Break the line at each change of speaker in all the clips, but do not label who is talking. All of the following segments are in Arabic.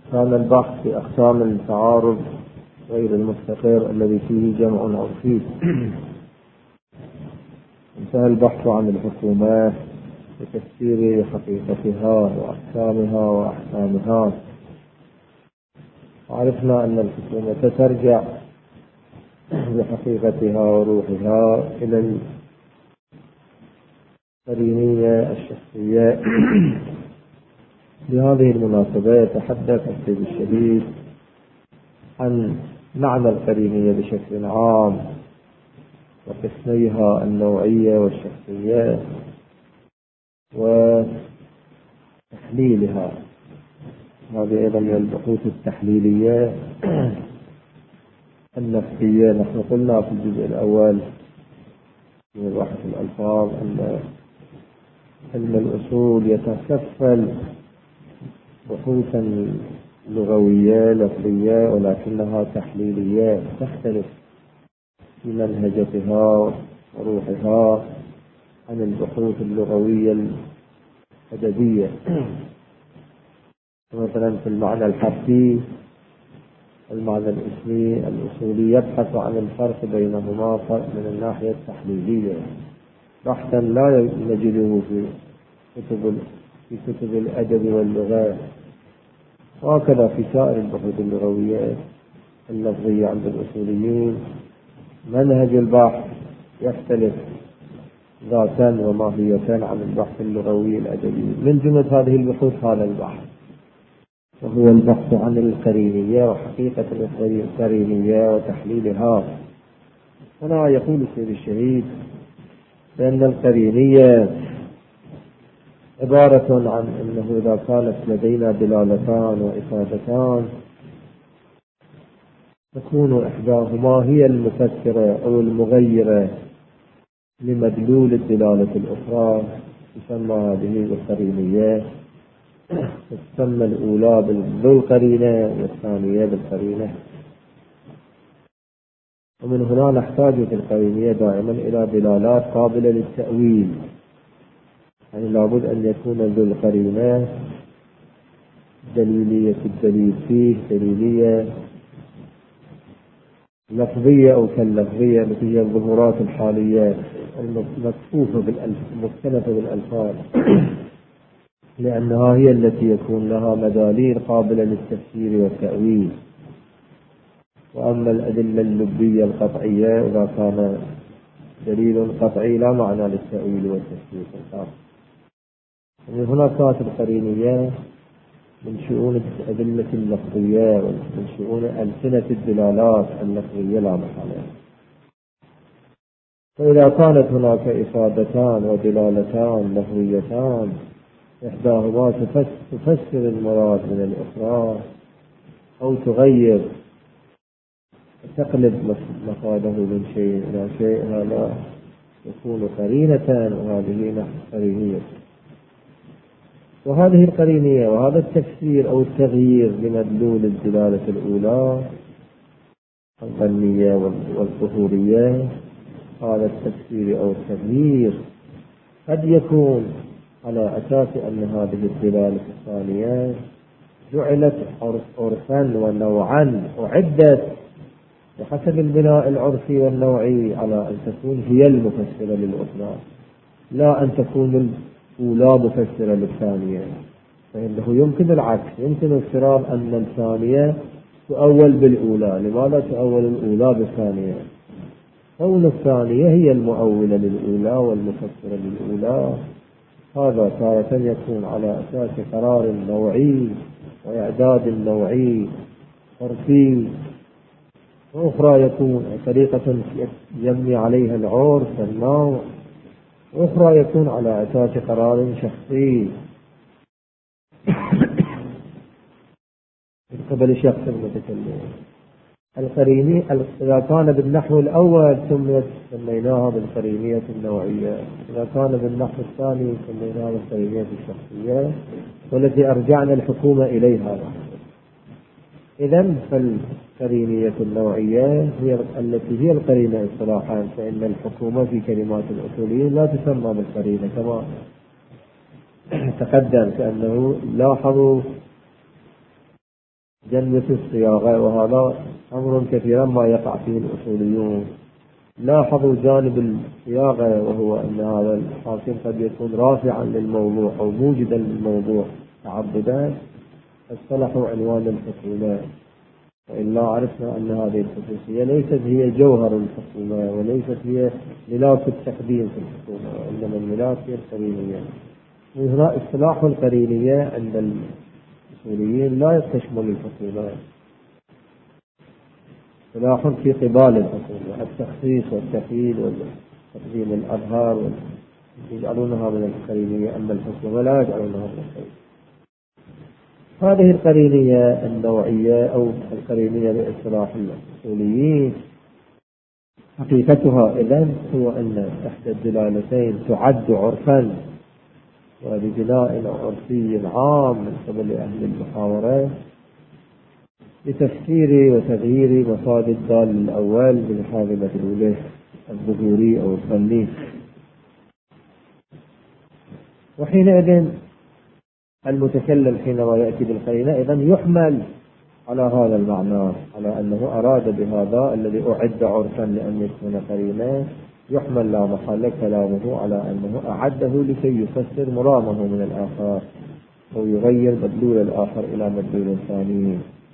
كان البحث في أقسام التعارض غير المستقر الذي فيه جمع عرفي. انتهى البحث عن الحكومات وتفسير حقيقتها وأحكامها وأحكامها. وعرفنا أن الحكومة ترجع بحقيقتها وروحها إلى القرينية الشخصية. بهذه المناسبة يتحدث السيد الشهيد عن معنى القرينية بشكل عام وقسميها النوعية والشخصية وتحليلها. هذه أيضا من البحوث التحليلية النفسية. نحن قلنا في الجزء الأول من بحث الألفاظ أن علم الأصول يتكفل بحوثا لغوية لفظية ولكنها تحليلية، تختلف في منهجتها وروحها عن البحوث اللغوية الأدبية. مثلا في المعنى الحرفي المعنى الاسمي الأصولي يبحث عن الفرق بينهما من الناحية التحليلية بحثا لا نجده في كتب الأدب واللغة. وهكذا في سائر البحوث اللغوية اللفظية عند الأصوليين منهج البحث يختلف ذاتا وماهية عن البحث اللغوي الأدبي. من جملة هذه البحوث هذا البحث، وهو البحث عن القرينية وحقيقة القرينية وتحليلها. هنا يقول السيد الشهيد بأن القرينية عبارة عن أنه إذا كانت لدينا دلالتان وإفادتان تكون إحداهما هي المفسرة أو المغيرة لمدلول الدلالة الأخرى، تسمى هذه القرينية. تسمى الأولى بالقرينة والثانية بالقرينة. ومن هنا نحتاج في القرينية دائما إلى دلالات قابلة للتأويل، يعني لابد أن يكون ذو القرينة دليلية الدليل فيه دليلية لفظية أو كاللفظية التي هي الظهورات الحالية المكفوفة مختلفة بالألفاظ، لأنها هي التي يكون لها مداليل قابلة للتفسير والتأويل. وأما الأدلة اللبية القطعية إذا كان دليل قطعي لا معنى للتأويل والتفسير. ومن هنا كانت القرينية من شؤون الأدلة اللفظية ومن شؤون ألسنة الدلالات اللفظية لا محالة. فإذا كانت هناك إفادتان ودلالتان لفظيتان إحداهما تفسر المراد من الأخرى أو تغير تقلب مفاده من شيء إلى شيء، هذا يكون قرينة وهذه قرينية. وهذه القرينية وهذا التفسير أو التغيير لمدلول الدلالة الأولى الظنية والظهورية، هذا التفسير أو التغيير قد يكون على أساس أن هذه الدلالة الثانية جعلت عرفا ونوعا أعدت بحسب البناء العرفي والنوعي على أن تكون هي المفسرة للأخرى، لا أن تكون الأولى مفسرة للثانية. فإنه يمكن العكس، يمكن افتراض أن الثانية تؤول بالأولى. لماذا تؤول الأولى بالثانية؟ كون الثانية هي المؤولة للأولى والمفسرة للأولى. هذا تارة يكون على أساس قرار نوعي وإعداد نوعي عرفي، وأخرى يكون طريقة يبني عليها العرف والنوع، وأخرى يكون على أساس قرار شخصي من قبل شخص المتكلم. القريني إذا كان بالنحو الأول سميناها بالقرينية النوعية، إذا كان بالنحو الثاني سميناها بالقرينية الشخصية، والتي أرجعنا الحكومة إليها. إذن فالقرينية النوعية هي التي هي القرينة اصطلاحا، فإن الحكومة في كلمات الأصوليين لا تسمى بالقرينة كما تقدم. كأنه لاحظوا جنبة الصياغة، وهذا أمر كثيرا ما يقع فيه الأصوليون. لاحظوا جانب الصياغة، وهو أن هذا الحاكم قد يكون رافعا للموضوع أو موجدا للموضوع تعبدا، اصطلحوا عنوان الحكومة. وإلا عرفنا أن هذه الخصوصية ليست هي جوهر الحكومة، وليست هي ملاك التقديم في الحكومة، وإنما الملاك هي القرينية. وهنا اصطلاح القرينية عند الأصوليين لا تشمل الحكومة، اصطلاح في قبال الحكومة، التخصيص والتقييد وتقديم الأظهار يجعلونها من القرينية، أما الحكومة لا يجعلونها من القرينية. هذه القرينية النوعية أو القرينية باصطلاح الأصوليين حقيقتها إذن هو أن إحدى الدلالتين تعد عرفا وببناء عرفي عام من قبل أهل المحاورة لتفسير وتغيير مفاد الدال الأول بلحاظ مدلوله الظهوري أو الظني. وحينئذ المتكلم حينما يأتي بالقرينة إذن يحمل على هذا المعنى، على أنه أراد بهذا الذي أعد عرفا لأن يكون قرينة، يحمل لا محل كلامه على أنه أعده لكي يفسر مرامه من الآخر أو يغير مدلول الآخر إلى مدلول ثاني.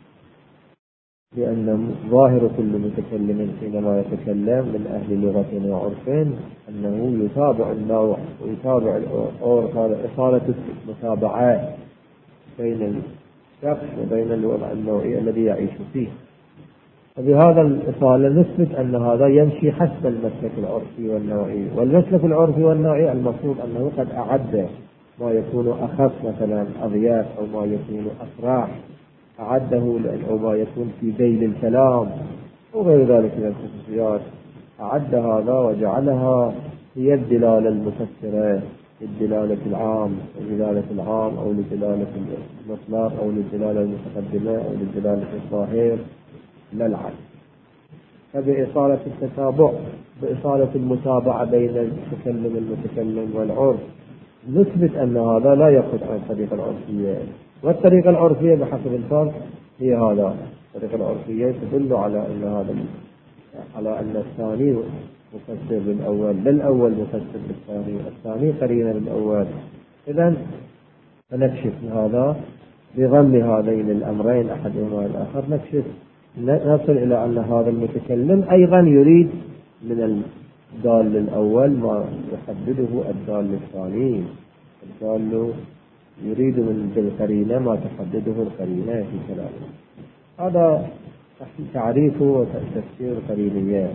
لأن ظاهر كل متكلم حينما يتكلم من أهل لغة وعرف أنه يتابع النوع ويتابع العرف، هذا إصالة المتابعة بين الشخص وبين الوضع النوعي الذي يعيش فيه. وبهذا الإصالة نثبت أن هذا يمشي حسب المسلك العرفي والنوعي، والمسلك العرفي والنوعي المفروض أنه قد أعد ما يكون أخف مثلا أضياف أو ما يكون أفراح، أعده أو ما يكون في ذيل الكلام وغير ذلك من الخصوصيات، أعد هذا وجعلها هي الدلالة المفسرة للدلالة العام، لدلالة العام أو لدلالة المطلق أو للدلالة المتقدمة أو للدلالة الظاهر لا العكس. فبإصالة التتابع، بإصالة المتابعة بين المتكلم والعرف، نثبت أن هذا لا يخرج عن الطريقة العرفية. والطريقة العرفية بحسب الفرق هي هذا، الطريقة العرفية تدل على أن على أن الثاني مفسر للأول، للأول مفسر للثاني، الثاني قرينة للأول. إذن فنكشف هذا بضم هذين الأمرين أحدهما الآخر، نصل إلى أن هذا المتكلم أيضا يريد من الدال الأول ما يحدده الدال الثاني، الدال يريد من القرينة ما تحدده القرينة في كلامه. هذا تعريف وتفسير القرينية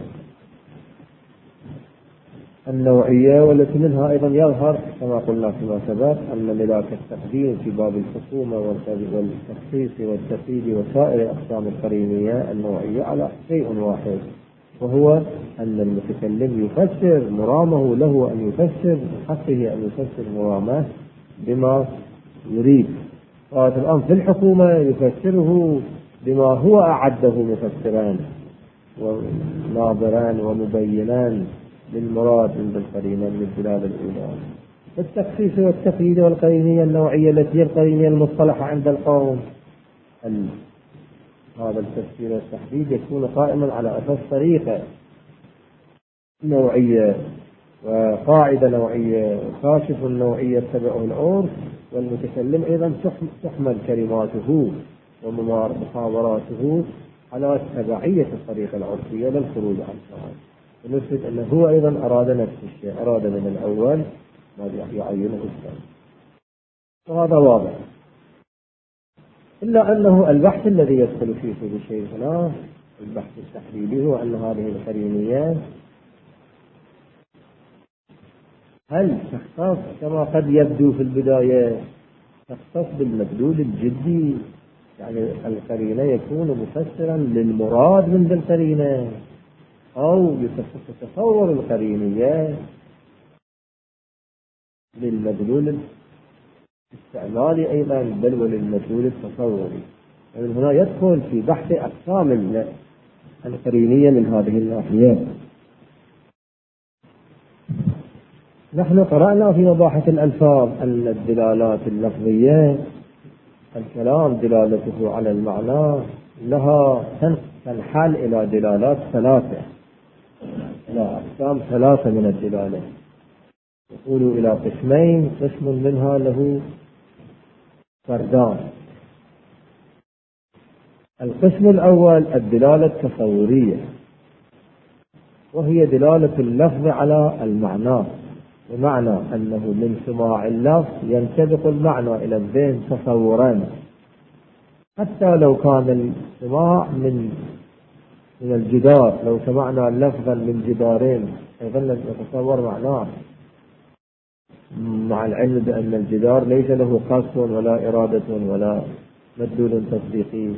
النوعية، والتي منها أيضا يظهر كما قلنا فيما سبق أن ملاك التقديم في باب الحكومة والتخصيص والتقييد وسائر أقسام القرينية النوعية على شيء واحد، وهو أن المتكلم يفسر مرامه، له أن يفسر حقه أن يفسر مرامه بما يريد. وهذا الأمر في الحكومة يفسره بما هو أعده مفسران وناظران ومبينان للمراد من القرينة من الدلالة الأولى. التخصيص والتقييد والقرينية النوعية التي هي القرينية المصطلحة عند القوم، هذا التفسير والتحديد يكون قائما على أساس طريقة نوعية وقاعدة نوعية وكاشف النوعية يتبعه العرف، والمتكلم أيضا تحمل كلماته ومحاوراته على تبعية الطريقة العرفية للخروج عنها. ونثبت أنه هو أيضا أراد نفس الشيء، أراد من الأول ما يعينه الثاني، وهذا واضح. إلا أنه البحث الذي يدخل فيه كل شيء هنا البحث التحليلي هو أن هذه القرينيات هل تختص كما قد يبدو في البداية تختص بالمدلول الجدي، يعني القرينة يكون مفسرا للمراد من القرينة، أو يتصور القرينية للمدلول الاستعمالي أيضا بل وللمدلول التصوري. يعني هنا يدخل في بحث أقسام القرينية من هذه الناحية. نحن قرأنا في مباحث الألفاظ أن الدلالات اللفظية الكلام دلالته على المعنى لها تنحل إلى دلالات ثلاثة، إلى أقسام ثلاثة من الدلالة. يقول إلى قسمين، قسم منها له فردان. القسم الأول الدلالة التصورية، وهي دلالة اللفظ على المعنى، بمعنى أنه من سماع اللفظ ينسبق المعنى إلى الذهن تصورا، حتى لو كان السماع من الجدار. لو سمعنا لفظا من جدارين أيضا نتصور معناه، مع العلم بأن الجدار ليس له قصد ولا إرادة ولا مدلول تصديقي.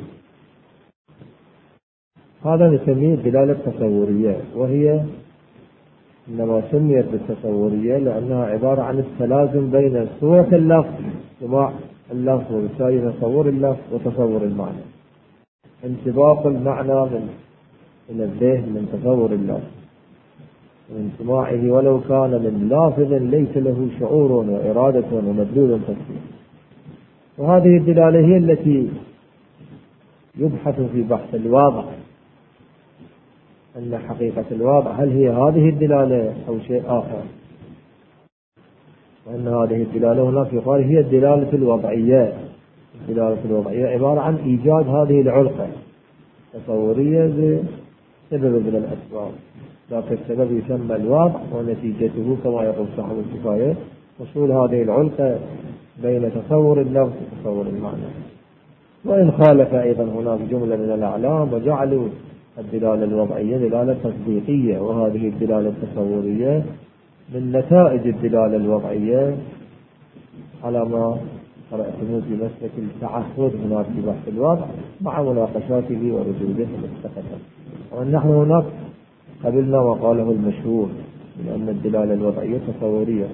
هذا نسميه دلالة تصورية، وهي إنما سميت بالتصورية لأنها عبارة عن التلازم بين صورة اللفظ، سماع اللفظ وبالتالي تصور اللفظ، وتصور المعنى، انطباق المعنى من الذهن من تصور اللفظ من سماعه، ولو كان من لافظ ليس له شعور وإرادة ومدلول تصديق. وهذه الدلالة هي التي يبحث في بحث الواضع أن حقيقة الواضع هل هي هذه الدلالة أو شيء آخر، وأن هذه الدلالة هناك يقال هي الدلالة الوضعية. الدلالة الوضعية عبارة عن إيجاد هذه العلقة التصورية بسبب من الأسباب، لكن السبب يسمى الواضع، ونتيجته كما يقول صاحب الكفاية وصول هذه العلقة بين تصور اللفظ وتصور المعنى. وإن خالف أيضا هناك جملة من الأعلام وجعلوا الدلالة الوضعية دلالة تصديقية، وهذه الدلالة التصورية من نتائج الدلالة الوضعية على ما قرأتموه في مسلك التعهد هناك في بحث الوضع مع مناقشاته وردوده المستقبل. ونحن هناك قبلنا وقاله المشهور من أن الدلالة الوضعية تصورية.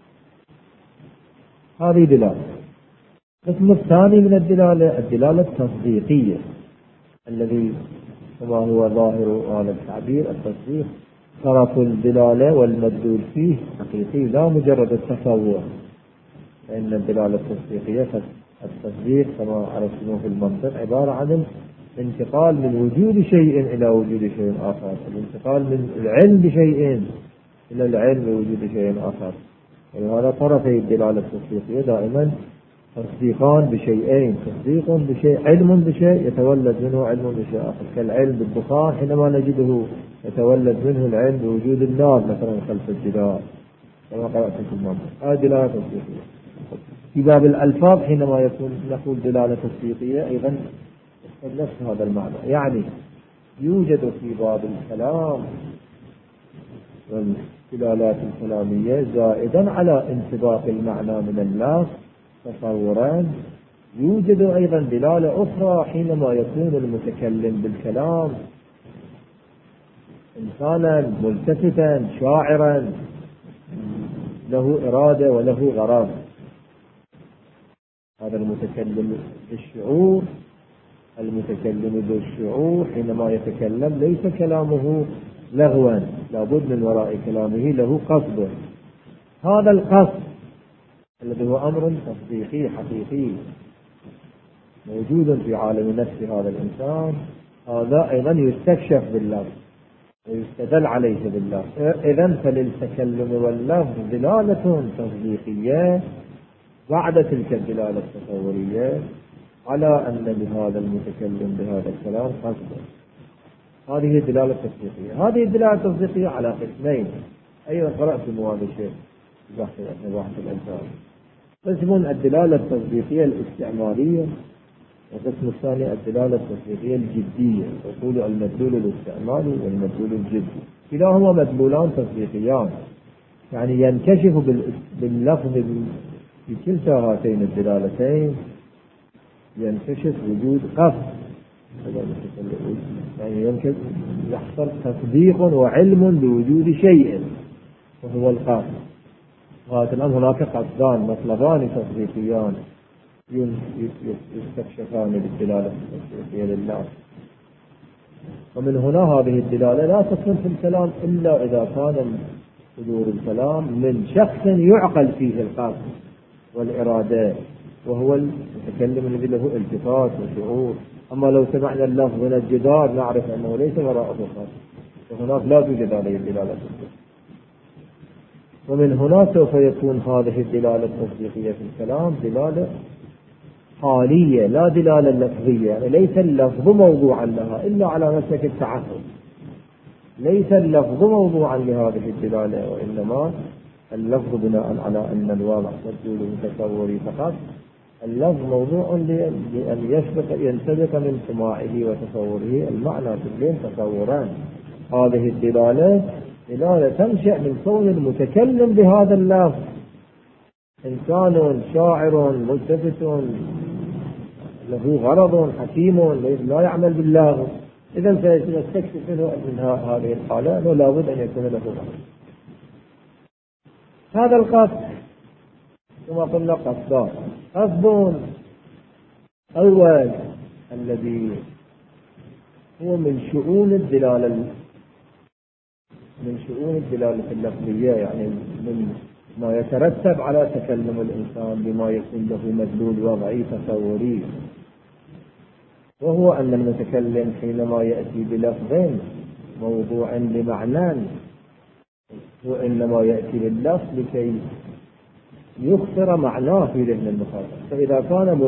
هذه دلالة. القسم الثاني من الدلالة الدلالة التصديقية، الذي كما هو ظاهر هذا التعبير التصديق طرف الدلالة والمدلول فيه حقيقي لا مجرد التصور. فإن الدلالة التصديقية التصديق كما عرفتموه في المنطق عبارة عن الانتقال من وجود شيء إلى وجود شيء آخر، الانتقال من العلم بشيء إلى العلم بوجود شيء آخر. ولهذا طرفي الدلالة التصديقية دائما تصديقان بشيئين، تصديق بشيء، علم بشيء يتولد منه علم بشيء آخر، كالعلم بالدخان حينما نجده يتولد منه العلم بوجود النار مثلا خلف الجدار كما قرأت في المنطق. هذه دلالة تصديقية. في باب الألفاظ حينما يكون نقول دلالة تصديقية أيضا نفس هذا المعنى، يعني يوجد في باب الكلام والدلالات الكلامية زائدا على انطباق المعنى من اللفظ تصورا، يوجد أيضا دلالة أخرى حينما يكون المتكلم بالكلام إنسانا ملتفتا شاعرا له إرادة وله غرض. هذا المتكلم بالشعور، المتكلم بالشعور حينما يتكلم ليس كلامه لغوا، لابد من وراء كلامه له قصد. هذا القصد الذي هو أمر تصديقي حقيقي موجود في عالم نفس هذا الإنسان، هذا أيضا يستكشف باللفظ ويستدل عليه باللفظ. إذن فللتكلم واللفظ دلالة تصديقية بعد تلك الدلالة التصورية على أن لهذا المتكلم بهذا الكلام قصد. هذه الدلالة التصديقية. هذه الدلالة التصديقية على قسمين أيضا قرأتم هذا الشيء في بحث الإنسان. قسم الدلالة التصديقية الاستعمالية، والقسم الثاني الدلالة التصديقية الجدية، يقول المدلول الاستعمالي والمدلول الجدي. كلاهما مدلولان تصديقيان، يعني ينكشف باللفظ في كلتا هاتين الدلالتين ينكشف وجود قصد، يعني يحصل تصديق وعلم بوجود شيء وهو القصد. وهذا الآن هناك قصدان مطلبان تصديقيان يستكشفان بالدلالة التصديقية لله. ومن هنا هذه الدلالة لا تكون في الكلام إلا إذا كان صدور الكلام من شخص يعقل فيه القصد والإرادة وهو المتكلم الذي له التفات وشعور. أما لو سمعنا اللفظ من الجدار نعرف أنه ليس وراءه خاص، وهناك لا توجد عليه الدلالة. ومن هنا سوف يكون هذه الدلالة التصديقية في الكلام دلالة حالية لا دلالة لفظية، يعني ليس اللفظ موضوعا لها إلا على مسلك التعهد. ليس اللفظ موضوعا لهذه الدلالة، وإنما اللفظ بناء على أن الواقع مدلول تصوري فقط. اللفظ موضوع لأن ينسبق من سماعه وتصوره المعنى كلين تصوران. هذه الدلالة دلالة تنشأ من كون المتكلم بهذا اللفظ إنسان شاعر ملتفت له غرض حكيم لا يعمل باللغو. إذا سنستكشف من هذه الحالة أنه لابد أن يكون له غرض. هذا القصد كما قلنا قصدان. قصد أول الذي هو من شؤون الدلالة اللفظية، يعني من ما يترتب على تكلم الإنسان بما يكون له مدلول وضعي تصوري، وهو أن المتكلم حينما يأتي بلفظ موضوع لمعنى وإنما يأتي باللفظ لكي يخطر معناه في ذهن المخاطب. فإذا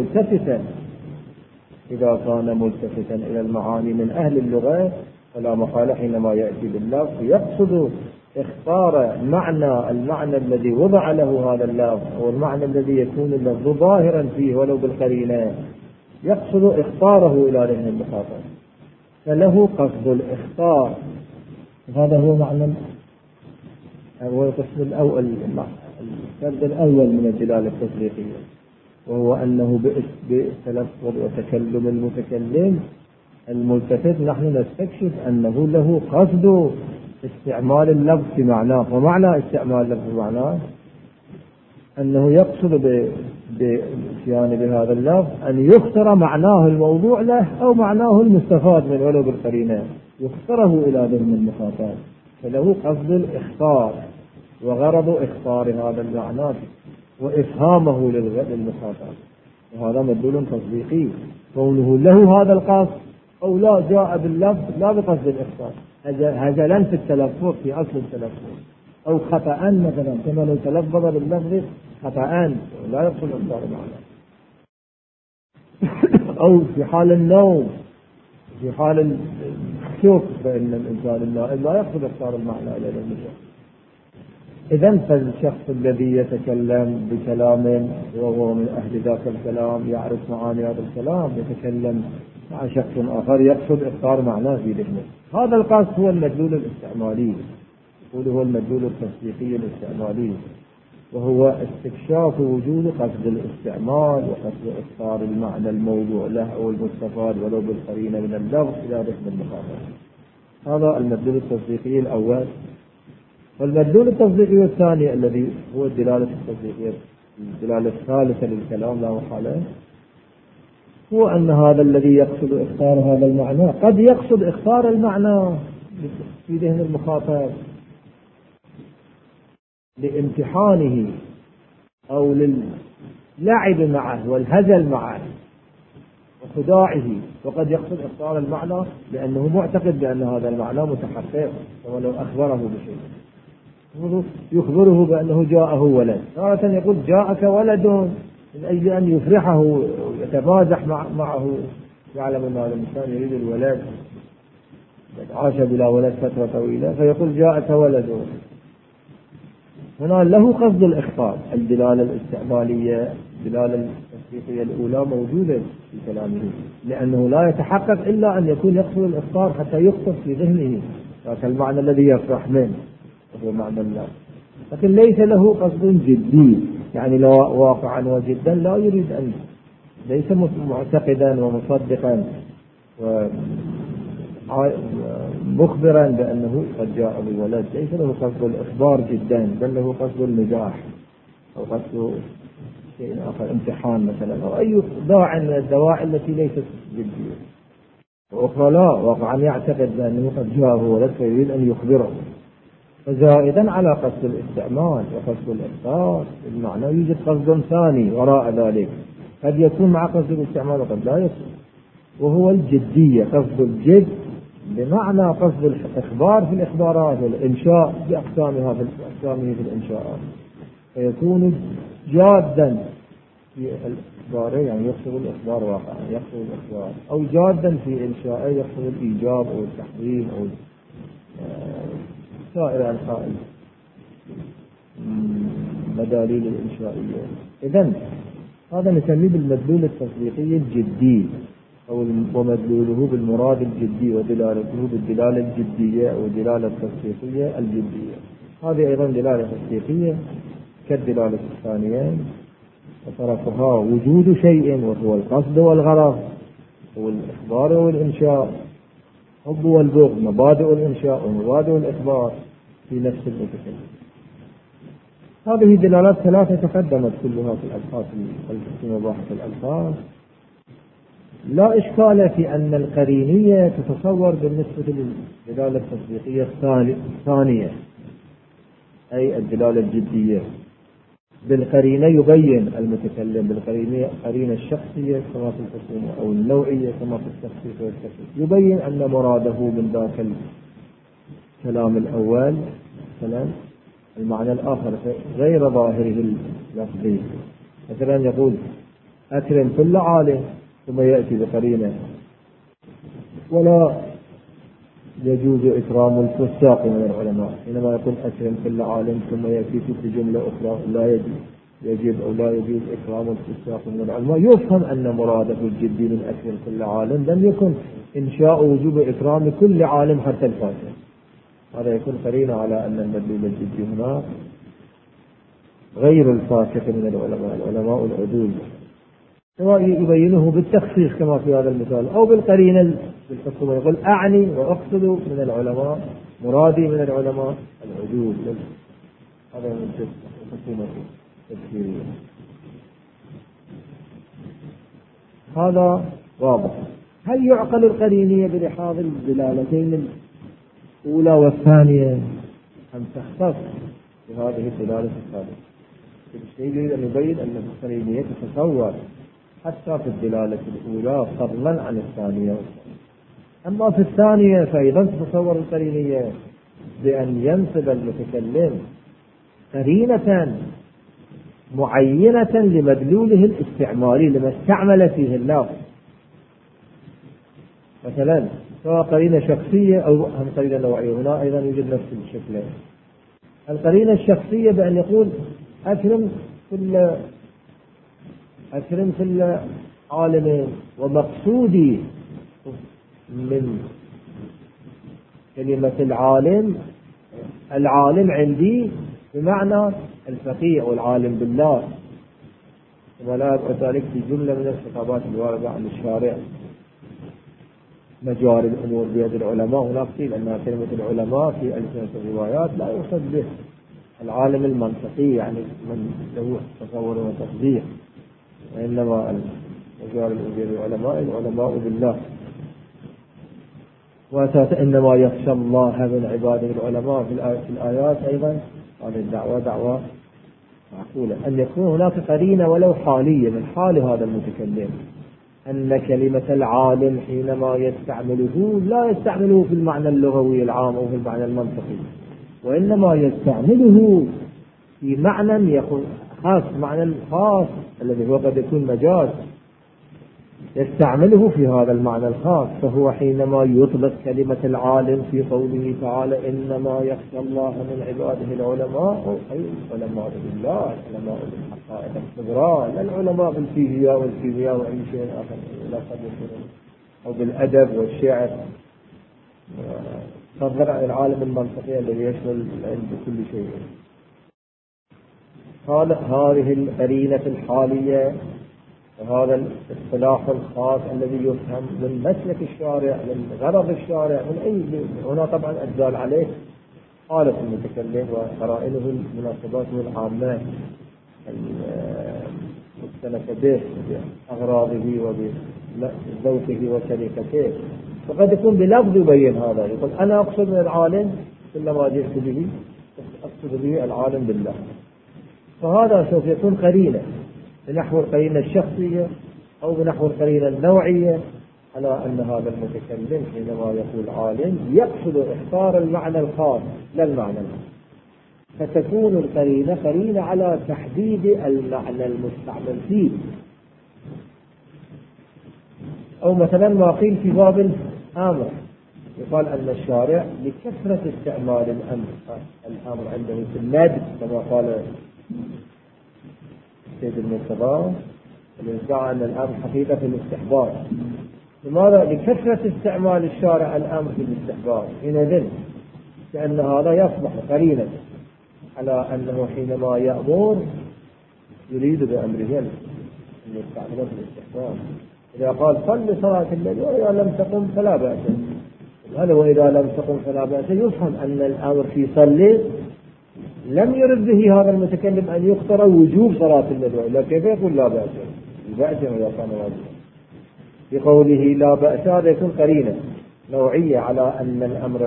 كان ملتفتا إلى المعاني من أهل اللغة فلا محالة حينما يأتي باللفظ يقصد اختار المعنى الذي وضع له هذا اللفظ، أو المعنى الذي يكون اللفظ ظاهرا فيه ولو بالقرينة، يقصد اختاره إلى ذهن المخاطب، فله قصد الإخطار. هذا هو معنى هو القسم الأول، الفرد الأول من الدلالة التصديقية، وهو أنه بتلفظ وتكلم المتكلم الملتفت نحن نستكشف أنه له قصد استعمال اللفظ في معناه. ومعنى استعمال اللفظ في معناه أنه يقصد بالاتيان بهذا اللفظ أن يختار معناه الموضوع له أو معناه المستفاد من ولو بالقرينة، يختاره إلى ذهن المخاطب، فله قصد الإخطار وغرض إخطار هذا المعنى وإفهامه للمخاطب. وهذا مدلول تصديقي، كونه له هذا القصد أو لا جاء باللفظ لا بقصد الإخطار، هزلا في التلفظ في أصل التلفظ، أو خطأ مثلا كما لو تلفظ باللفظ خطأ لا يقصد إخطار معنى، أو في حال النوم في حال الشوك فإن الإنسان النائم لا يقصد إخطار المعنى إلى المشاهد. إذن فالشخص الذي يتكلم بكلام وهو من أهل ذاك الكلام يعرف معاني هذا الكلام يتكلم مع شخص آخر يقصد إخطار معناه في ذهنه. هذا القصد هو المدلول الاستعمالي، هو المدلول التصديقي الاستعمالي، وهو استكشاف وجود قصد الاستعمال وقصد إخطار المعنى الموضوع له أو المستفاد ولو بالقرينة من اللفظ إلى ذهن المخاطب. هذا المدلول التصديقي الأول. والمدلول التصديقي الثاني الذي هو الدلالة التصديقية، الدلالة الثالثة للكلام لا محالة، هو أن هذا الذي يقصد إخطار هذا المعنى قد يقصد إخطار المعنى في ذهن المخاطب لامتحانه أو للعب معه والهزل معه وخداعه، وقد يقصد إخطار المعنى لأنه معتقد بأن هذا المعنى متحقق، ولو أخبره بشيء يخبره بأنه جاءه ولد، تارة يقول جاءك ولد من أجل أن يفرحه ويتمازح معه، يعلم أن هذا الإنسان يريد الولد، عاش بلا ولد فترة طويلة فيقول جاءك ولد. هنا له قصد الإخطار. الدلالة الاستعمالية الدلالة التصديقية الأولى موجودة في كلامه، لأنه لا يتحقق إلا أن يكون يقصد الإخطار حتى يخطر في ذهنه ذاك المعنى الذي يفرح منه وهو معنى الله، لكن ليس له قصد جدي، يعني لو واقعا وجدا لا يريد أن ليس معتقدا ومصدقا ومخبرا بأنه قد جاء بالولد، ليس له قصد الإخبار جدا، بل له قصد المزاح أو قصد شيء آخر، امتحان مثلا أو أي داع من الدواعي التي ليست جدية. وأخرى لا، واقعا يعتقد بأنه قد جاءه ولد فيريد أن يخبره. فزائدا على قصد الاستعمال وقصد الإخبار المعنى يوجد قصد ثاني وراء ذلك، قد يكون مع قصد الاستعمال وقد لا يكون، وهو الجدية، قصد الجد بمعنى قصد الإخبار في الإخبارات والإنشاء بأقسامه في الإنشاءات، فيكون جادا في الإخبار، يعني يقصد الإخبار واقعا، يقصد الإخبار، أو جادا في إنشاء يقصد الإيجاب أو التحريم أو سائر أنحاء المداليل الإنشائية. إذن هذا نسميه بالمدلول التصديقي الجدي، ومدلوله بالمراد الجدي، ودلالته بالدلالة الجدية أو الدلالة التصديقية الجدية. هذه أيضا دلالة تصديقية كالدلالة الثانية، وطرفها وجود شيء وهو القصد والغرض والإخبار والإنشاء، حب والبغض، مبادئ الإنشاء ومبادئ الإخبار في نفس المتكلم. هذه دلالات ثلاثة تقدمت كلها في الألفاظ في مباحث الألفاظ. لا إشكال في أن القرينية تتصور بالنسبة للدلالة التصديقية الثانية، أي الدلالة الجدية. بالقرينة يبين المتكلم، بالقرينة الشخصية كما في الخصومة أو النوعية كما في التخصيص والتخصيص، يبين أن مراده من ذاك الكلام الأول مثلا المعنى الآخر غير ظاهره اللفظي. مثلا يقول أكرم كل عالم، ثم يأتي بقرينة ولا يجوز إكرام الفساق من العلماء. حينما يقول أكرم كل عالم ثم يأتي في جملة أخرى لا يجب أو لا يجوز إكرام الفساق من العلماء، يفهم أن مراده الجدي من أكرم كل عالم لم يكن إنشاء وجوب إكرام كل عالم حتى الفاسق. هذا يكون قرينة على أن المدلول الجدي هنا غير الفاسق من العلماء العدول، سواء يبينه بالتخصيص كما في هذا المثال أو بالقرينة بالحكومة، يقول أعني وأقصد من العلماء، مرادي من العلماء العدول. هذا من الحكومة التفسيرية. هذا واضح. هل يعقل القرينية بلحاظ الدلالتين الأولى والثانية أم تختص بهذه الدلالة الثالثة؟ الشيء يريد أن يبين أن القرينية تتصور حتى في الدلالة الأولى فضلا عن الثانية. أما في الثانية فأيضا تتصور القرينية بأن ينسب المتكلم قرينة معينة لمدلوله الاستعمالي لما استعمل فيه اللفظ، مثلا سواء قرينة شخصية أو قرينة نوعية. هنا أيضا يوجد نفس الشكل. القرينة الشخصية بأن يقول أكرم كل عالم، ومقصودي من كلمة العالم عندي بمعنى الفقيه أو العالم بالله، ولا يبقى ذلك في جملة من الخطابات الواردة عن الشارع. مجاري الأمور بيد العلماء، هناك قيل أنها كلمة العلماء في ألسنة الروايات لا يقصد به العالم المنطقي يعني من له تصور وتصديق، وإنما مجاري الأمور بيد العلماء بالله. وأساس إنما يخشى الله من عباده العلماء في الآيات أيضا. هذه الدعوة دعوة معقولة أن يكون هناك قرينة ولو حالية من حال هذا المتكلم، أن كلمة العالم حينما يستعمله لا يستعمله في المعنى اللغوي العام أو في المعنى المنطقي، وإنما يستعمله في معنى يكون خاص، معنى خاص الذي هو قد يكون مجاز، يستعمله في هذا المعنى الخاص. فهو حينما يطلق كلمة العالم في قوله تعالى إنما يخشى الله من عباده العلماء، أي علماء بالله، علماء بالحقائق الكبرى، لا العلماء بالفيزياء والكيمياء وأي شيء آخر، لا قد يكون أو بالأدب والشعر، فضلا عن العالم المنطقي الذي يشمل العلم بكل شيء. هذه القرينة الحالية وهذا الاصطلاح الخاص الذي يفهم من مسلك الشارع، من غرض الشارع، من أي هنا طبعا الدال عليه حالة المتكلم وقرائنه مناسباته العامة المستنكة به بأغراضه وبذوقه وسليقته. فقد يكون بلفظ يبين هذا، يقول أنا أقصد من العالم كل ما جئت به أقصد به العالم بالله، فهذا سوف يكون قرينة بنحو القرينة الشخصية أو بنحو القرينة النوعية على أن هذا المتكلم حينما يقول عالم يقصد إخبار المعنى الخاص لا المعنى العام، فتكون القرينة قرينة على تحديد المعنى المستعمل فيه. أو مثلا ما قيل في باب الأمر، يقال أن الشارع لكثرة استعمال الأمر عنده في الندب كما قال سيد المرتضى الإنسان أن الأمر حقيقة في الاستحباب. لماذا؟ لكثرة استعمال الشارع الأمر في الاستحباب، حينئذ لأن هذا يصبح قرينة على أنه حينما يأمر يريد بأمره أن يستعمله في الاستحباب. إذا قال صل صلاة الليل وإذا لم تقم فلا بأس، هذا وإذا لم تقم فلا بأس يفهم أن الأمر في صل لم يرد به هذا المتكلم أن يقترى وجوب صلاة الليل، وإلا كيف يقول لا بأس؟ البأس إذا كان واجبا. بقوله لا بأس هذا يكون قرينة نوعية على أن الأمر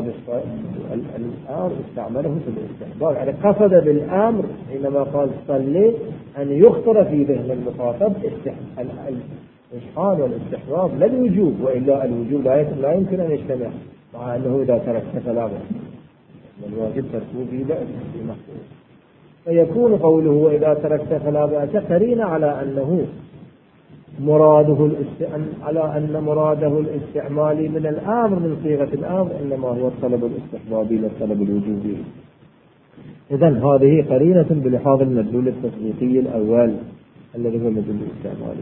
استعمله في الاستحباب، يعني قصد بالأمر حينما قال صلي أن يخطر في ذهن المخاطب الإشحان والاستحباب لا الوجوب، وإلا الوجوب لا يمكن أن يجتمع، مع أنه إذا تركت فلا بأس، الواجب تركه في بأس في محفوظ. فيكون قوله وإذا تركت فلا بأس قرينة على أنه على أن مراده الاستعمالي من الأمر من صيغة الأمر إنما هو الطلب الاستحبابي لا الطلب الوجوبي. إذن هذه قرينة بلحاظ المدلول التصديقي الأول الذي هو المدلول الاستعمالي.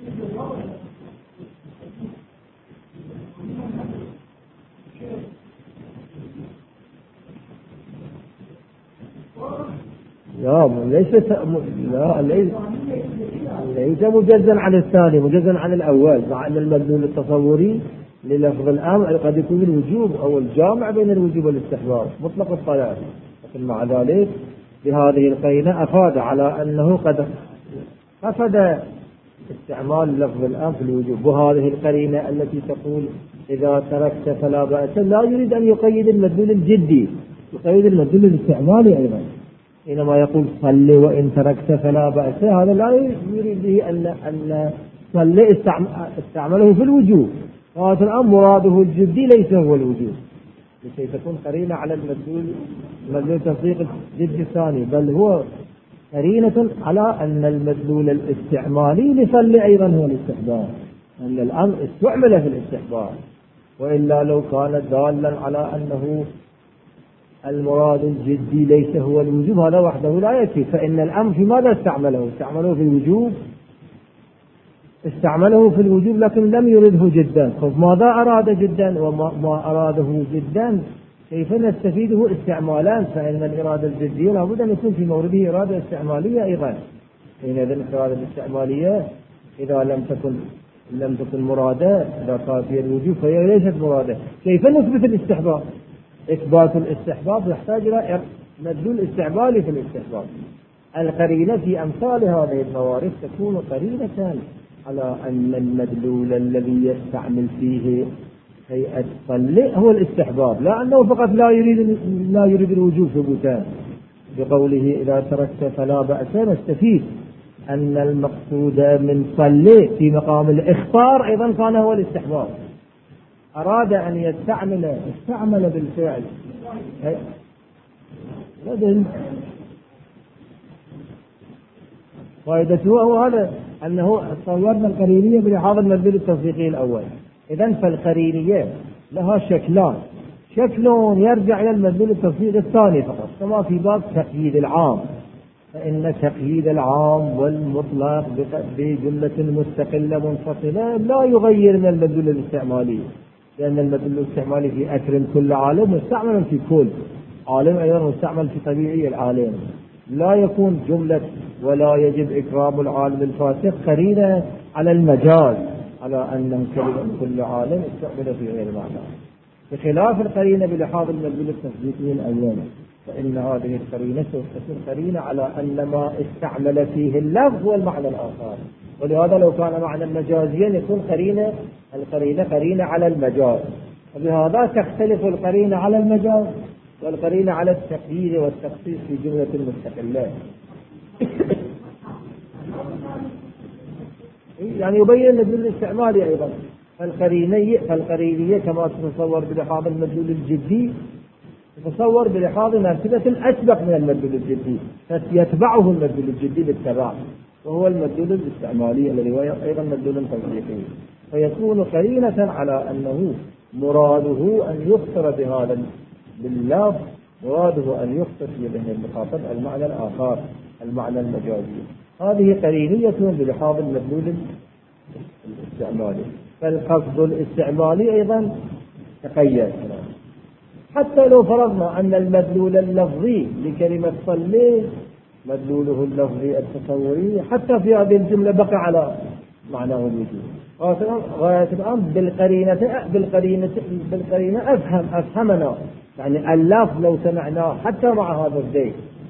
ليس مجزا عن الثاني، مجزا عن الأول، مع أن المدلول التصوري للفظ الأمر قد يكون الوجوب أو الجامع بين الوجوب والاستحباب مطلق الطلاق، لكن مع ذلك بهذه القرينة أفاد على أنه قد قصد استعمال لفظ الأمر في الوجوب. وهذه القرينة التي تقول إذا تركت فلا بأس لا يريد أن يقيد المدلول الجدي، يقيد المدلول الاستعمالي أيضا. حينما يقول صل وإن تركت فلا بأس هذا لا يريد به أن صل استعمله في الوجوب، وهذا الأمر مراده الجدي ليس هو الوجوب، لكي تكون قرينة على المدلول تصديق الجدي الثاني، بل هو قرينة على أن المدلول الاستعمالي لصل أيضا هو الاستحباب، أن الأمر استعمل في الاستحباب، وإلا لو كان دالا على أنه المراد الجدي ليس هو الوجوب هذا وحده لا يكفي، فإن الأمر في ماذا استعمله في الوجوب، استعمله في الوجوب لكن لم يرده جدا. ماذا أراد جدا وما أراده جدا كيف نستفيده استعمالان؟ فإن الإرادة الجدية لابد أن يكون في مورده إرادة استعمالية أيضا. حينئذ الإرادة الاستعمالية إذا لم تكن مرادة إذا كانت هي الوجوب فهي ليست مرادة. كيف نثبت الاستحباب؟ إثبات الاستحباب يحتاج إلى مدلول استعمالي في الاستحباب. القرينة في أمثال هذه الموارد تكون قرينة على أن المدلول الذي يستعمل فيه هيئة صل هو الاستحباب، لا أنه فقط لا يريد الوجوب ثبوتا. بقوله إذا تركت فلا بأس نستفيد أن المقصود من صل في مقام الإخبار أيضا كان هو الاستحباب، أراد أن استعمل بالفعل. فائدته هو هذا أنه صورنا القرينية بلحاظ المدلول التصديقي الأول. إذن فالقرينية لها شكلان، شكل يرجع إلى المدلول التصديقي الثاني فقط، كما في باب تقييد العام، فإن تقييد العام والمطلق بجملة مستقلة منفصلة لا يغير من المدلول الاستعمالي، لأن المدلول الاستعمالي في أكرم كل عالم مستعمل في كل عالم أيضا مستعمل في طبيعي العالم، لا يكون جملة ولا يجب إكرام العالم الفاسق قرينة على المجاز على أن كلمة كل عالم استعمل في غير معنى، بخلاف القرينة بلحاظ المدلول التصديقي الأول، فإن هذه القرينة تكون قرينة على أن ما استعمل فيه اللفظ والمعنى الآخر. ولهذا لو كان معنى مجازيا يكون القرينة قرينة على المجاز، وبهذا تختلف القرينة على المجاز والقرينة على التقييد والتخصيص في جملة مستقلة. يعني يبين المدلول الاستعمالي أيضا. فالقرينية كما تتصور بلحاظ المدلول الجدي تتصور بلحاظ مرتبة أسبق من المدلول الجدي، فيتبعه المدلول الجدي بالتبع، وهو المدلول الاستعمالي الذي هو أيضا مدلول تطبيقي، فيكون قرينة على أنه مراده أن يخطر بهذا باللفظ، مراده أن يخطر به المخاطب المعنى الآخر، المعنى المجازي. هذه قرينية بلحاظ المدلول الاستعمالي. فالقصد الاستعمالي أيضا تقيد. حتى لو فرضنا أن المدلول اللفظي لكلمة صلي مدلوله اللفظي التصوري حتى في هذه الجملة بقى على معناه الوجود، غاية الآن بالقرينة أفهمنا، يعني اللفظ لو سمعناه حتى مع هذا الزيت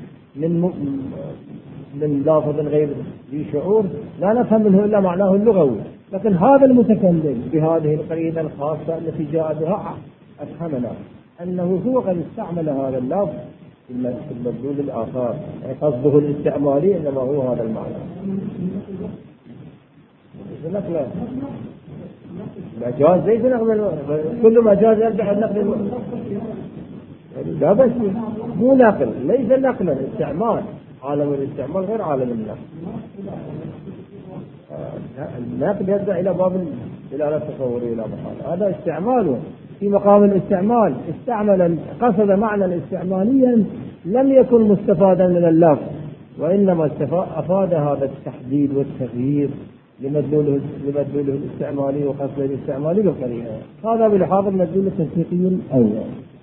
من لافظ غير ذي شعور لا نفهم منه إلا معناه اللغوي، لكن هذا المتكلم بهذه القرينة الخاصة التي جاء بها أفهمنا أنه هو قد استعمل هذا اللفظ في المدلول الآخر، يعني قصده الاستعمالي إنما هو هذا المعنى. مجاز ليس نقل، كل مجاز يرجع النقل، لا بس مو نقل، ليس نقلا، استعمال. عالم الاستعمال غير عالم النقل. النقل يرجع إلى باب الدلالة التصورية إلى مقام، هذا استعماله في مقام الاستعمال، استعمل قصد معنى استعماليا لم يكن مستفادا من اللفظ، وإنما أفاد هذا التحديد والتغيير لمدلوله الاستعمالي وقصده الاستعمالي بالقرينة. هذا بلحاظ المدلول التنسيقي الأول.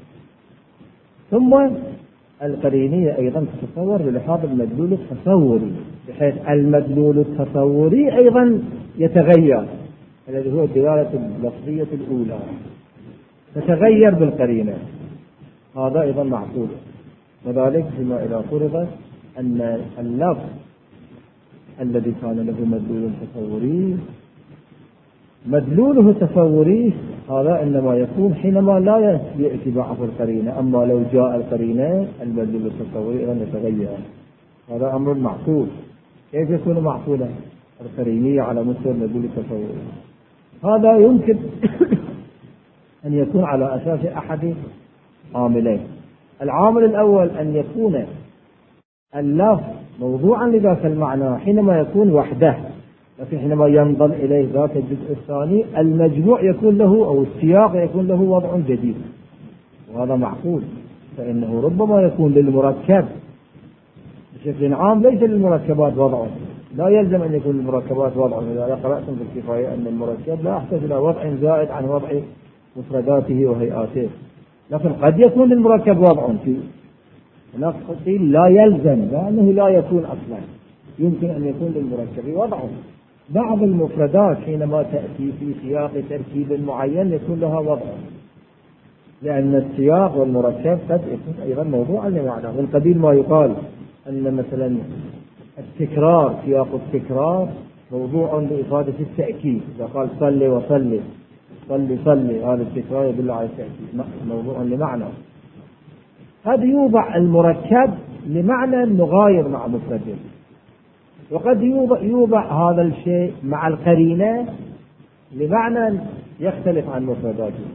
ثم القرينية أيضا تتصور بلحاظ المدلول التصوري، بحيث المدلول التصوري أيضا يتغير، الذي هو الدلالة اللفظية الأولى تتغير بالقرينة، هذا أيضا معقول. وذلك فيما إذا فرض أن اللفظ الذي كان له مدلول تصوري مدلوله تصوري، هذا إنما يكون حينما لا يأتي بعض القرينة، أما لو جاء القرينة المدلول التصوري أن يتغير، هذا أمر معقول. كيف يكون معقولا القرينية على مستوى المدلول التصوري؟ هذا يمكن أن يكون على أساس أحد عاملين. العامل الأول أن يكون اللفظ موضوعا لذاك المعنى حينما يكون وحده، لكن حينما ينضم إليه ذاك الجزء الثاني المجموع يكون له أو السياق يكون له وضع جديد، وهذا معقول. فإنه ربما يكون للمركب بشكل عام ليس للمركبات وضع، لا يلزم أن يكون للمركبات وضع. إذا قرأتم في الكفاية أن المركب لا يحتاج إلى وضع زائد عن وضع مفرداته وهيئاته، لكن قد يكون للمركب وضع فيه، هناك قيل لا يلزم، لأنه لا يكون أصلا، يمكن أن يكون للمركب وضع. بعض المفردات حينما تأتي في سياق تركيب معين يكون لها وضع، لأن السياق والمركب قد يكون أيضا موضوعا لمعنى، من قبيل ما يقال أن مثلا التكرار، سياق التكرار موضوع لإفادة التأكيد، إذا قال صلي وصلي صلي صلي، هذا التكرار يدل على التأكيد، موضوع لمعنى. قد يوضع المركب لمعنى مغاير مع مفرده، وقد يوضع هذا الشيء مع القرينة لمعنى يختلف عن مفرداته.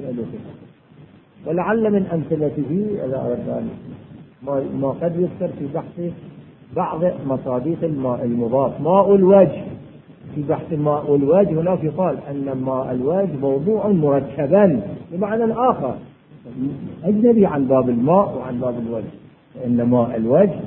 ولعل من أمثلته ما قد يذكر في بحث بعض مصاديق الماء المضاف، ماء الوجه. في بحث ماء الوجه هناك يقال أن ماء الوجه موضوع مركبا بمعنى آخر أجنبي عن باب الماء وعن باب الوجه، فإن ماء الوجه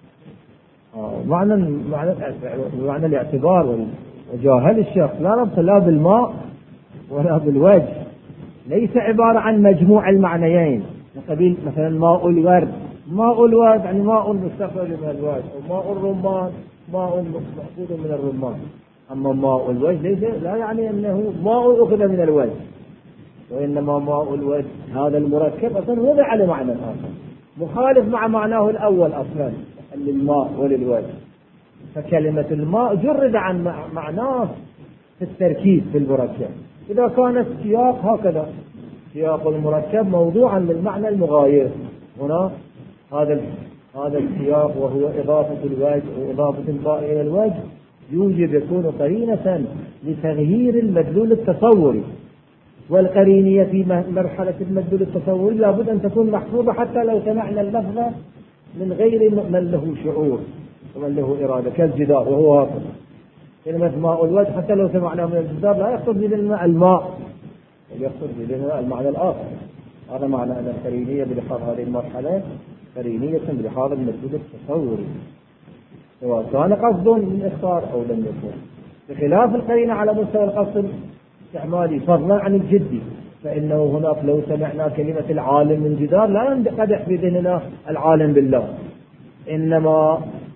معنى الاعتبار وجاهل الشخص لا ربط لا بالماء ولا بالوجه، ليس عبارة عن مجموع المعنيين. قبيل مثلا ماء الورد، ماء الورد يعني ماء مستخرج من الورد، وماء الرمان ماء مأخوذ من الرمان. أما ماء الوجه ليس لا يعني أنه ماء أخذ من الوجه، وإنما ماء الوجه هذا المركب أصلا وضع لمعنى آخر مخالف مع معناه الأول أصلا للماء وللوجه، فكلمة الماء جرد عن معناه في التركيب في المركب. إذا كان السياق هكذا، سياق المركب موضوعا للمعنى المغاير، هنا هذا السياق وهو إضافة الوجه وإضافة الماء إلى الوجه
يوجب يكون قرينة لتغيير المدلول التصوري، والقرينية في مرحلة المدلول التصوري لابد أن تكون محفوظة حتى لو سمعنا اللفظ من غير من له شعور ومن له إرادة، كالجدار وهو واقع. كلمة ماء الوجه حتى لو سمعنا من الجدار لا يقصد بالماء الماء، يقصد بالماء المعنى الآخر. هذا معنى أن القرينية بلحاظ هذه المرحلة قرينية بلحاظ المدلول التصوري، سواء كان قصد من إخبار أو لم يكن، بخلاف القرينة على مستوى القصد استعمالي فضلا عن الجدي، فإنه هناك لو سمعنا كلمة العالم من جدار لا ينقدح في ذهننا العالم بالله، إنما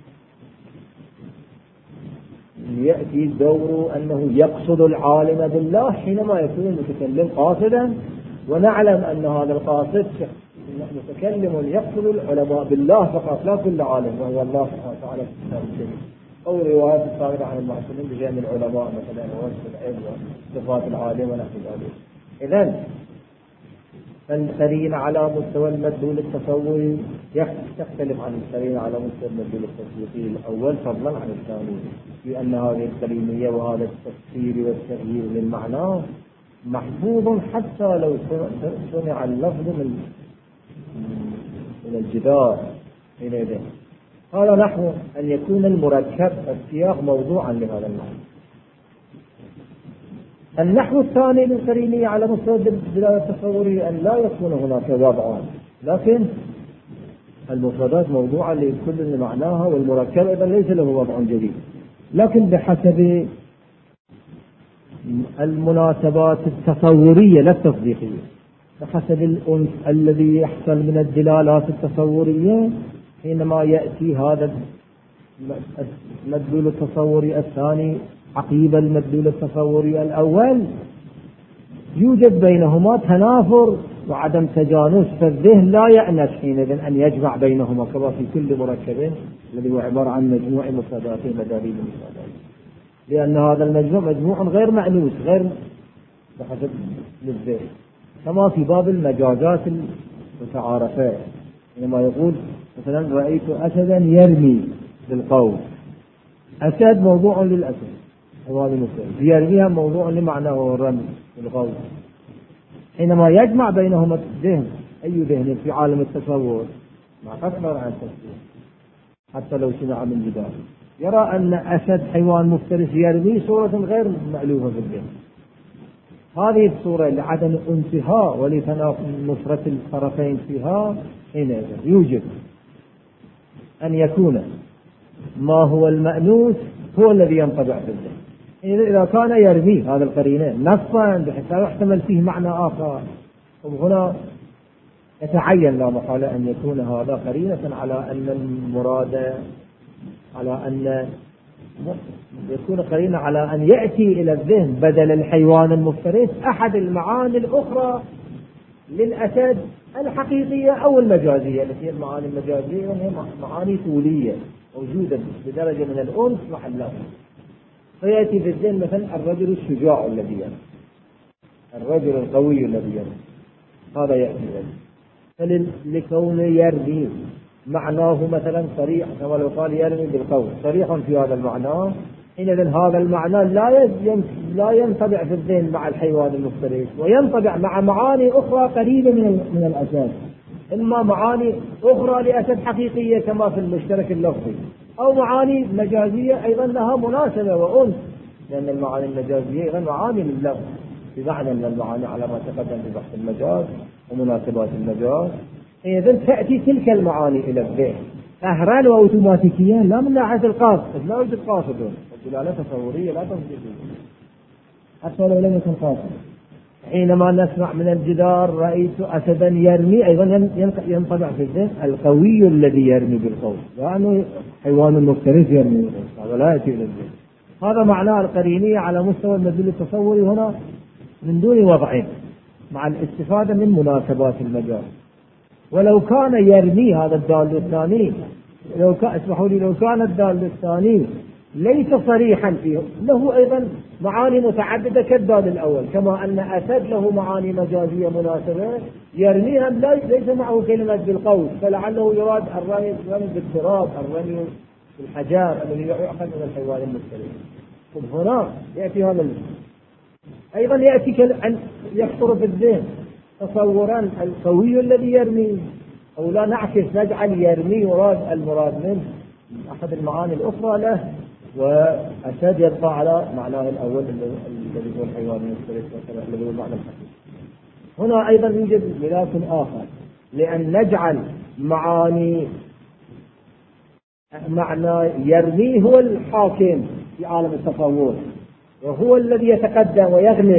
يأتي دور أنه يقصد العالم بالله حينما يكون المتكلم قاصدا، ونعلم أن هذا القاصد متكلم يقصد العلماء بالله فقط لا كل عالم، وهو الله سبحانه وتعالى في الكتاب الكريم، أو روايات الصادرة عن المعصومين بجانب العلماء مثلا وصف العلم وصفات العالم ونحو ذلك. إذن القرينة على مستوى المدلول التصوري تختلف عن القرينة على مستوى المدلول التصوري الأول فضلا عن الثاني، في أن هذه القرينية وهذا التفسير والتغيير للمعنى محفوظ حتى لو سمع اللفظ من الجدار حينئذ. هذا نحو أن يكون المركب السياق موضوعا لهذا المعنى. النحو الثاني للقرينية على مستوى الدلالة التصورية أن لا يكون هناك وضعان، لكن المفردات موضوعة لكل معناها، والمركب أيضا ليس له وضع جديد، لكن بحسب المناسبات التصورية لا التصديقية، بحسب الأنس الذي يحصل من الدلالات التصورية حينما يأتي هذا المدلول التصوري الثاني عقيب المدلول التصوري الأول، يوجد بينهما تنافر وعدم تجانس، فالذهن لا يأنس حينئذ أن يجمع بينهما كما في كل مركب الذي هو عبارة عن مجموع مفردات مدارين المفردات، لأن هذا المجموع مجموع غير مأنوس غير بحسب الذهن، كما في باب المجازات المتعارفة حينما يقول مثلا رأيت أسدا يرمي بالقول، أسد موضوع للأسد هذا مثل يرميها موضوع لمعناه الرمي بالقول، حينما يجمع بينهما الذهن أي ذهن في عالم التصور ما قصر عن التفسير حتى لو سمع من جدار يرى أن أسد حيوان مفترس يرمي صورة غير مألوفة في الذهن. هذه الصورة لعدم انتهاء ولتناقض نصرة الطرفين فيها حينئذ يوجب أن يكون ما هو المأنوس هو الذي ينطبع في الذهن. إذا كان يرمي هذا القرينة نصا بحيث لا يحتمل فيه معنى آخر، وهنا يتعين لا محالة أن يكون هذا قرينة على أن المراد على أن يكون قرينة على أن يأتي إلى الذهن بدل الحيوان المفترس أحد المعاني الأخرى للأسد الحقيقية أو المجازية، التي هي المعاني المجازية وهي معاني طولية موجودة بدرجة من الأنس مع اللفظ، فيأتي في الذهن مثلا الرجل الشجاع الذي يرمي، الرجل القوي الذي يرمي، هذا يأتي إليه. فلكون يرمي معناه مثلا صريح كما لو قال يرمي بالقول صريحا في هذا المعنى، حينئذ هذا المعنى لا ينطبع في الذهن مع الحيوان المفترس، وينطبع مع معاني أخرى قريبة من الأسد، إما معاني أخرى لأسد حقيقية كما في المشترك اللفظي، أو معاني مجازية أيضا لها مناسبة وأنس، لأن المعاني المجازية أيضا معاني لللفظ بمعنى من المعاني على ما تقدم في بحث المجاز ومناسبات المجاز. إذن تأتي تلك المعاني إلى الذهن أهران وأوتوماتيكيا لا من ناحية القاصد، لا يوجد قاصد، الدلالة تصورية لا تصديقية حتى لو لم يكن قاصد. حينما نسمع من الجدار رأيت أسدا يرمي أيضا ينطبع في الذهن القوي الذي يرمي بالقول، لأنه حيوان مفترس يرمي بالقول، هذا لا يأتي إلى الذهن. هذا معناه القرينية على مستوى المدلول التصوري هنا من دون وضعين مع الاستفادة من مناسبات المجال. ولو كان يرمي هذا الدال الثاني لو كان الدال الثاني ليس صريحا فيه، له أيضا معاني متعددة كالدال الأول، كما أن أسد له معاني مجازية مناسبة يرميها ليس معه كلمة بالقول، فلعله يراد الرمي بالتراب، الرمي الحجار الذي يؤخذ من الحيوان المفترس. هنا يأتي هذا أيضا يأتي أن يخطر في الذهن تصورا القوي الذي يرمي، أو لا نعكس نجعل يرمي المراد منه أحد المعاني الأخرى له، وأسد يبقى على معناه الأول الذي هو الحيوان المفترس الذي هو المعنى الحقيقي. هنا أيضا يوجد ملاك آخر، لأن نجعل معنى يرمي هو الحاكم في عالم التصور، وهو الذي يتقدم ويغلب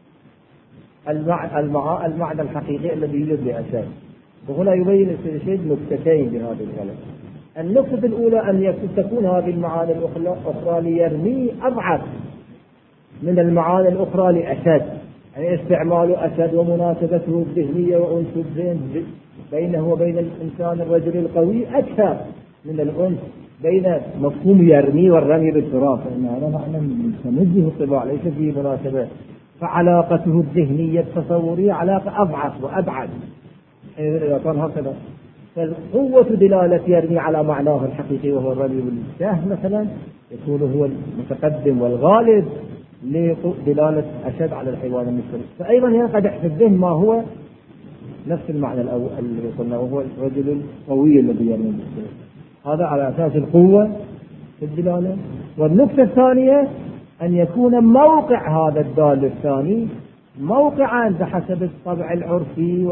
المعنى الحقيقي الذي يوجد لأسد. وهنا يبين السيد نكتتين بهذه الغلط. النقطة الأولى أن تكون هذه المعاني الأخرى ليرمي أضعف من المعاني الأخرى لأسد، يعني استعمال أسد ومناسبته الذهنية وأنس الذهن بينه وبين الإنسان الرجل القوي أكثر من الأنس بين مفهوم يرمي والرمي بالتراب، فإن هذا معنى متنزه الطباع ليس فيه مناسبة، فعلاقته الذهنية التصورية علاقة أضعف وأبعد إذا كان هكذا. فالقوة دلالة يرمي على معناه الحقيقي وهو الرمي بالسهم مثلا يكون هو المتقدم والغالب لدلالة أسد على الحيوان المفترس. فأيضا ينقدح في الذهن ما هو نفس المعنى الأول الذي قلنا وهو الرجل القوي الذي يرمي بالسهم، هذا على أساس القوة في الدلالة. والنقطة الثانية أن يكون موقع هذا الدال الثاني موقعا بحسب الطبع العرفي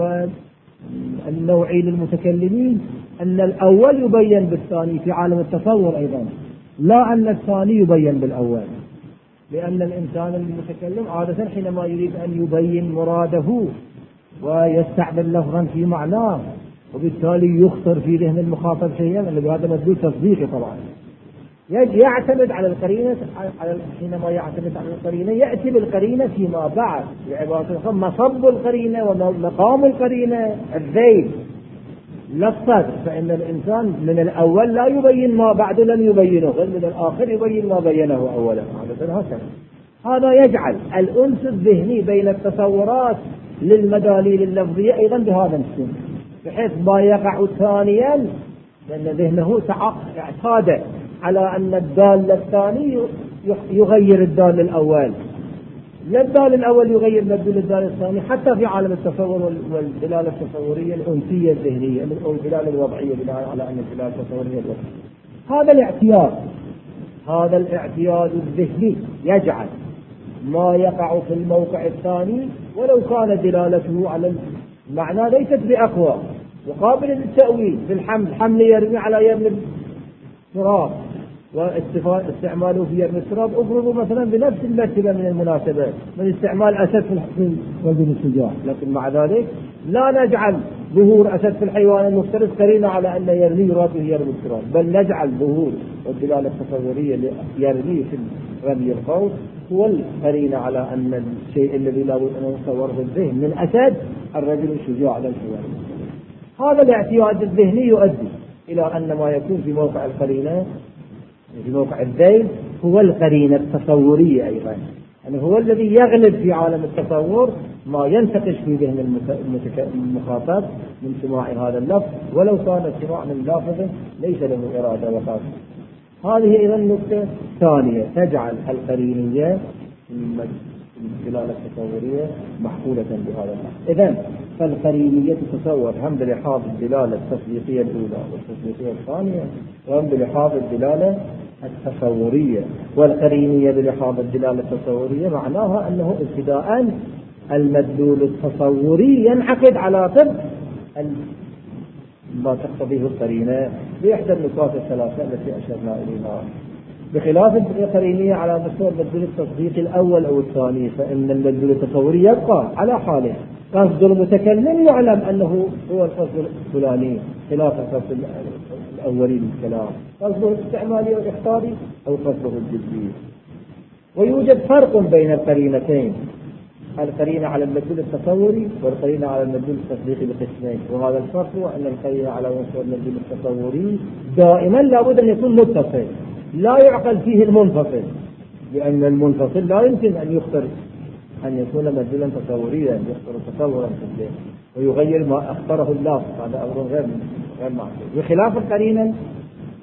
والنوعي للمتكلمين، أن الأول يبين بالثاني في عالم التصور أيضا، لا أن الثاني يبين بالأول، لأن الإنسان المتكلم عادة حينما يريد أن يبين مراده ويستعمل لفظا في معناه وبالتالي يخطر في ذهن المخاطب شيئا، هذا مدلول تصديقي طبعا يعتمد على القرينة. حينما يعتمد على القرينة يأتي بالقرينة فيما بعد، بعبارة مصب القرينة ومقام القرينة الذيل لا الصدر. فإن الإنسان من الأول لا يبين ما بعد لم يبينه، بل من الآخر يبين ما بينه أولا. هذا يجعل الأنس الذهني بين التصورات للمداليل اللفظية أيضا بهذا السن، بحيث ما يقع ثانيا لأن ذهنه اعتاد على أن الدال الثاني يغير الدال الأول، لا الدال الأول يغير مدلول الدال الثاني، حتى في عالم التصور والدلالة التصورية الأنسية الذهنية أو الدلالة الوضعية بناء على أن الدلالة التصورية الوضعية. هذا الاعتياد الذهني يجعل ما يقع في الموقع الثاني ولو كان دلالته على المعنى ليست بأقوى وقابل للتأويل في الحمل يرمي على يرمي التراب واستعماله في يرمي التراب أفرضوا مثلا بنفس المرتبة من المناسبات من استعمال أسد في رجل الشجاع، لكن مع ذلك لا نجعل ظهور أسد في الحيوان المفترس قرينة على أن يرمي يراد يرمي التراب، بل نجعل ظهور والدلالة التصورية يرمي في رمي الخوف هو القرينة على أن الشيء الذي لا بد أن يتصور في الذهن من أسد الرجل الشجاع على الحيوان المفترس. هذا الاعتياد الذهني يؤدي إلى أن ما يكون في موقع القرينة في موقع الذيل هو القرينة التصورية أيضا، يعني هو الذي يغلب في عالم التصور ما ينتقش في ذهن المخاطب من سماع هذا اللفظ، ولو كان السماع من لافظه ليس له إرادة وقصد. هذه أيضا نقطة ثانية تجعل القرينية الدلالة التصورية محفولة بهذا اللفظ. إذن فالقرينية تتصور هم بلحاظ الدلالة التصديقية الأولى والتصديقية الثانية، وهم بلحاظ الدلالة التصورية. والقرينية بلحاظ الدلالة التصورية معناها أنه ابتداء المدلول التصوري ينعقد على طبق ما تقتضيه القرينة بإحدى النقاط الثلاثة التي أشرنا إليها، بخلاف القرينية على مستوى المدلول التصديقي الأول أو الثاني، فإن المدلول التصوري يبقى على حاله، قصد المتكلم يعلم أنه هو القصد الفلاني خلاف القصد الأولي للكلام، قصده الاستعمالي والاختاري أو قصده الجزئي. ويوجد فرق بين القرينتين، القرينة على المدلول التصوري والقرينة على المدلول التصديقي بقسمين، وهذا الفرق هو أن القرينة على مستوى المدلول التصوري دائما لابد أن يكون متصل لا يعقل فيه المنفصل، لأن المنفصل لا يمكن أن يخطر أن يكون مدلولا تصوريا يخطر تصورا في الذهن ويغير ما أخطره الله، هذا أمر غير معقول. بخلاف القرينة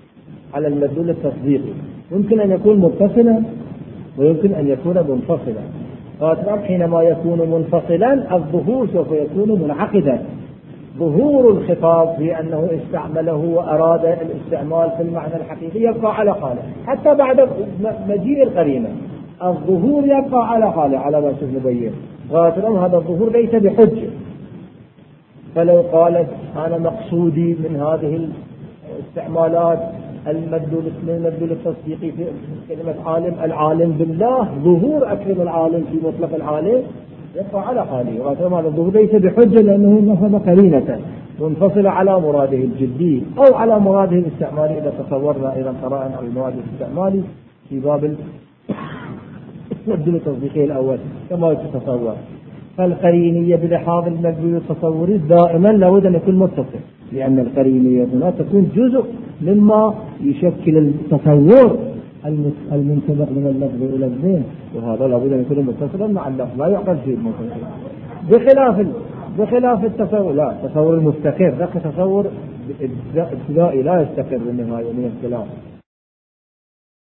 على المدلول التصديقي، يمكن أن يكون متصلا ويمكن أن يكون منفصلا. فالكلام حينما يكون منفصلا الظهور سوف يكون منعقدا. ظهور الخطاب في أنه استعمله وأراد الاستعمال في المعنى الحقيقي يبقى على حاله حتى بعد مجيء القرينة. الظهور يبقى على حاله على ما نبين. هذا الظهور ليس بحجة. فلو قالت أنا مقصودي من هذه الاستعمالات المدلول التصديقي في كلمة عالم، العالم بالله، ظهور أكرم العالم في مطلق العالم، يبقى على حاله. هذا الظهور ليس بحجة لأنه نفذ قرينة منفصلة على مراده الجدي أو على مراده الاستعمالي إذا تصورنا إذا قرأنا على المراد الاستعمالي في باب المدلول التصديقي الأول كما تتصور. فالقرينية بلحاظ المدلول التصوري دائما لابد أن يكون متصل، لأن القرينية هنا تكون جزء مما يشكل التصور المنسبق من اللفظ إلى الذهن، وهذا لابد أن يكون متصلا مع اللفظ، لا يعقل شيء منفصل بخلاف التصور. لا، التصور المستقر ذاك تصور ابتدائي لا يستقر بالنهاية من الخلاف.